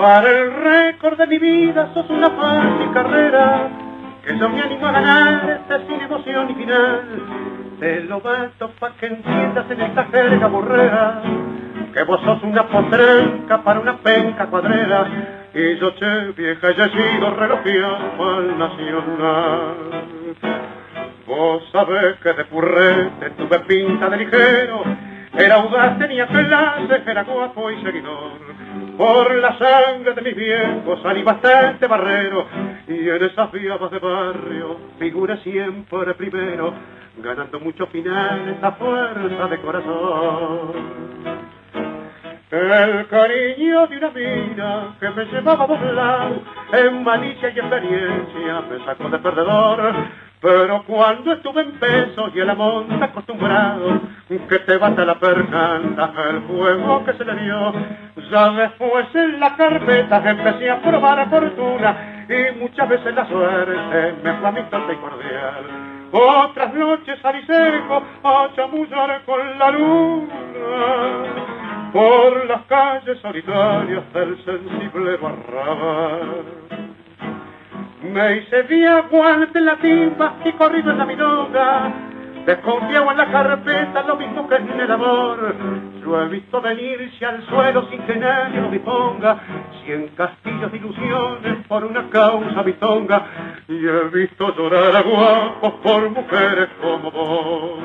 Para el récord de mi vida sos una fácil carrera, que yo me animo a ganar sin emoción ni final. Te lo bato pa' que entiendas en esta jerga borrera, que vos sos una potranca para una penca cuadrera, y yo, che, vieja, ya he sido relojeado pa'l Nacional. Vos sabés que de purrete tuve pinta de ligero, era audaz, tenía clase, era guapo y seguidor. Por la sangre de mis viejos salí bastante barrero, y en esas viadas de barrio figuré siempre primero, ganando muchos finales a fuerza de corazón. El cariño de una mina que me llevaba a dos lados, en malicia y experiencia me sacó de perdedor. Pero cuando estuve en peso y el amor está acostumbrado, que te bata la percanta el fuego que se le dio. Ya después en la carpeta empecé a probar fortuna, y muchas veces la suerte me fue amistosa y cordial. Otras noches salí seco a chamullar con la luna por las calles solitarias del sensible Barrabás. Me hice vía guante en la timba y corrido en la milonga, desconfiado en la carpeta, lo mismo que en el amor. Yo he visto venirse al suelo sin que nadie lo disponga, 100 castillos de ilusiones por una causa bitonga, y he visto llorar a guapos por mujeres como vos.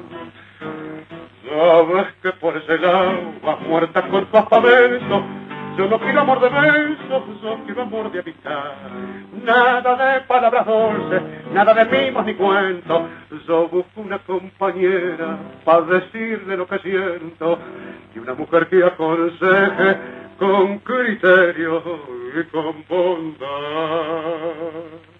Sabes que por ese lado vas muerta con tu aspavento. Yo no quiero amor de besos, yo quiero amor de amistad. Nada de palabras dulces, nada de mimos ni cuentos. Yo busco una compañera para decirle lo que siento, y una mujer que aconseje con criterio y con bondad.